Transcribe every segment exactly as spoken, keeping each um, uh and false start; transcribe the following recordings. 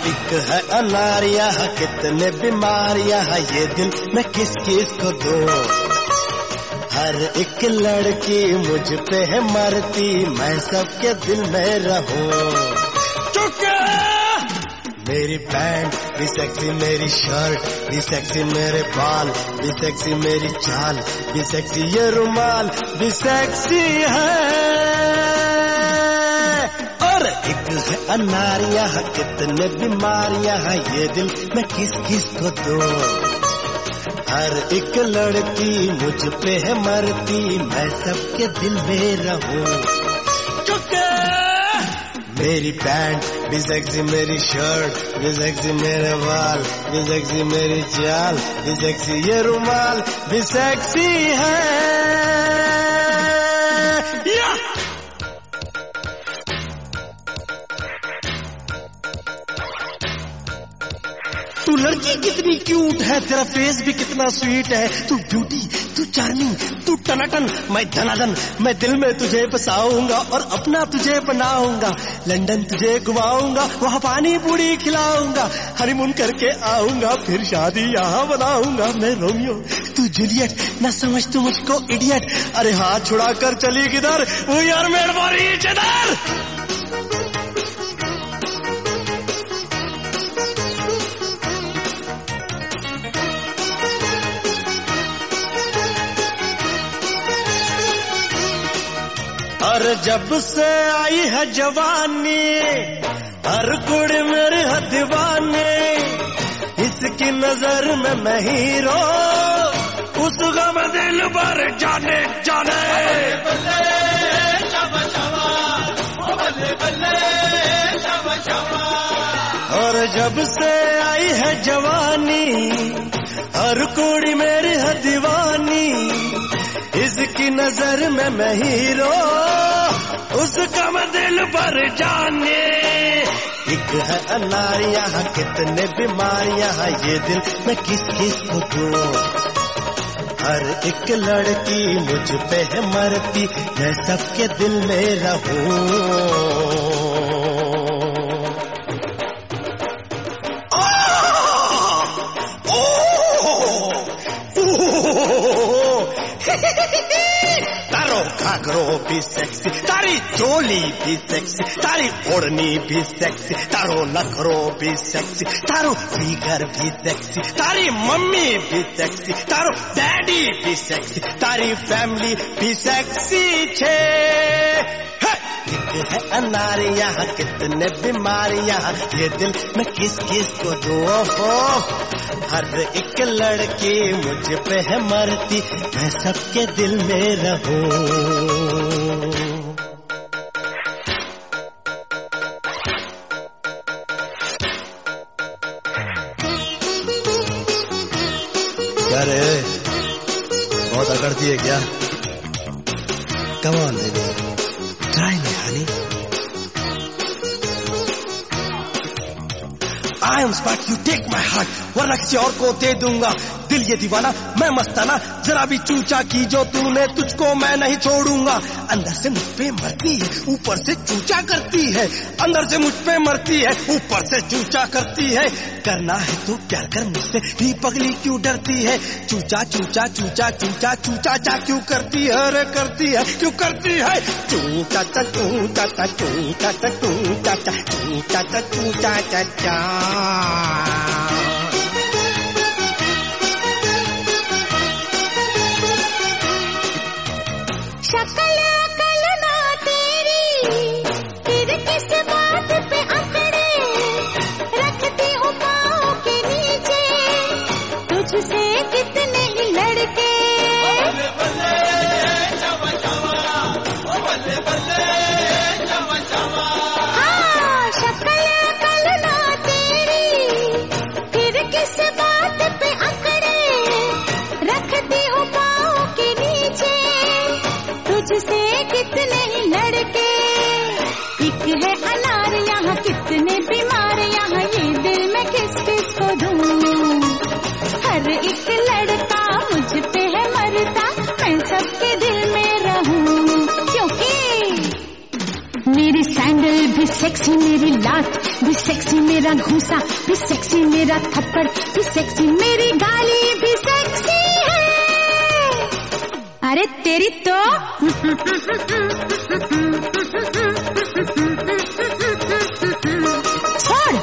एक है अनारिया कितने बीमारियां है ये दिल मैं किस किस को दूं। हर एक लड़की मुझ पे है मरती मैं सबके दिल में रहूं। चुका मेरी पैंट भी सेक्सी मेरी शर्ट भी सेक्सी मेरे बाल भी सेक्सी मेरी चाल भी सेक्सी ये रुमाल भी सेक्सी है। और एक है अनारिया कितने बीमारियां है ये दिल मैं किस किस को दूं। हर एक लड़की मुझ पे है मरती मैं सबके दिल में रहूं। चुका मेरी पैंट भी सेक्सी मेरी शर्ट भी सेक्सी मेरे बाल भी सेक्सी मेरी चाल भी सेक्सी ये रुमाल भी सेक्सी है। या! तू लड़की कितनी क्यूट है तेरा फेस भी कितना स्वीट है। तू ब्यूटी तू चार्मिंग तू टनाटन मैं धनाधन मैं दिल में तुझे बसाऊंगा और अपना तुझे बनाऊंगा। लंदन तुझे घुमाऊंगा वहाँ पानी पूरी खिलाऊंगा। हनीमून करके आऊंगा फिर शादी यहाँ बनाऊंगा। मैं रोमियो तू जूलियट ना समझ तू मुझको इडियट। अरे हाथ छुड़ा कर चली किधर वो यार मेरे बारी इधर। और जब से आई है जवानी हर कुड़ी मेरी है दीवानी। इसकी नजर में मैं हीरो उस गम दिल भर जाने जाने। और जब से आई है जवानी हर कुड़ी मेरी है दीवानी। इसकी नजर में मैं हीरो उसका मैं दिल पर जाने। एक है अनारियां कितने बीमारियां है ये दिल मैं किस किस को दूं। हर एक लड़की मुझ पे है मरती मैं सबके दिल में रहूं। तारो घाघरो भी सेक्सी तारी चोली भी सेक्सी तारी ओढ़नी भी सेक्सी तारो नखरो भी सेक्सी तारो फिगर भी सेक्सी तारी मम्मी भी सेक्सी तारो डैडी भी सेक्सी तारी फैमिली भी सेक्सी छे। है अनारियां कितने बीमारियां ये दिल मैं किस किस को दूं। हर एक लड़की मुझ पे है मरती मैं सबके दिल में रहूं। क्या रे बहुत अकड़ती है क्या? Come on baby try me honey. I am smart you take my heart वरना किसी और को दे दूंगा। दिल ये दीवाना मैं मस्ताना जरा भी चूचा की जो तूने तुझको मैं नहीं छोड़ूंगा। अंदर से मुझ पे मरती है ऊपर से चूचा करती है। अंदर से मुझ पे मरती है ऊपर से चूचा करती है। करना है तो प्यार कर मुझसे भी पगली क्यों डरती है। चूचा चूचा चूचा चूचा चूचा चा क्यों करती है अरे करती है क्यों करती है। चूचा चा चूचा चा चूचा चा चूचा चा चूचा चा चूचा चा चा। शक्ल अकल ना तेरी फिर किस बात पे अकड़े। रखती हूँ पाँव के नीचे तुझसे कितने ही लड़के। बल्ले बल्ले चवा चवा ओ बल्ले बल्ले चवा चवा। हाँ शक्ल अकल ना तेरी फिर किस बात पे अकड़े। रखती हूँ पाँव के नीचे तुझसे कितने ही लड़के। एक है अनार यहाँ कितने बीमार यहाँ ये दिल में किस किस को दूं। हर एक लड़का मुझ पे है मरता मैं सबके दिल में रहूं। क्योंकि मेरी सैंडल भी सेक्सी मेरी लात, भी सेक्सी मेरा घूसा, भी सेक्सी मेरा थप्पड़, भी सेक्सी मेरी गाली भी सेक्सी है। अरे तेरी तो छोड़।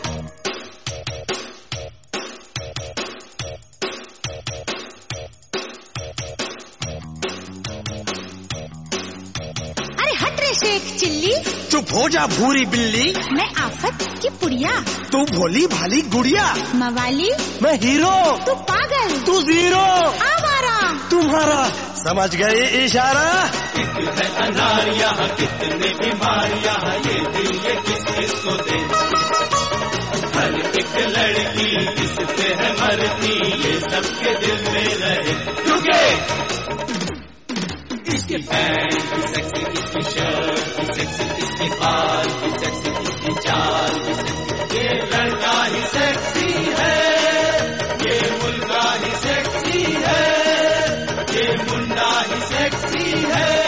अरे हट रे शेख चिल्ली, चुप हो जा भूरी बिल्ली। मैं आफत की पुड़िया, तू भोली भाली गुड़िया। मवाली मैं हीरो, तू पागल, तू जीरो, आवारा तुम्हारा समझ गए इशारा। है अनार यहाँ कितने बीमारियाँ, ये दिल ये किस किस को दे। हर एक लड़की किस पे है मरती, ये सबके दिल में रहे। रुके इसकी पैंट की सेक्सी, इसकी शर्ट की सेक्सी, इसकी बाल की सेक्सी, इसकी चाल की सेक्सी। ये लड़का ही सेक्सी है, ये मुल्का ही सेक्सी है, ये मुंडा ही सेक्सी है।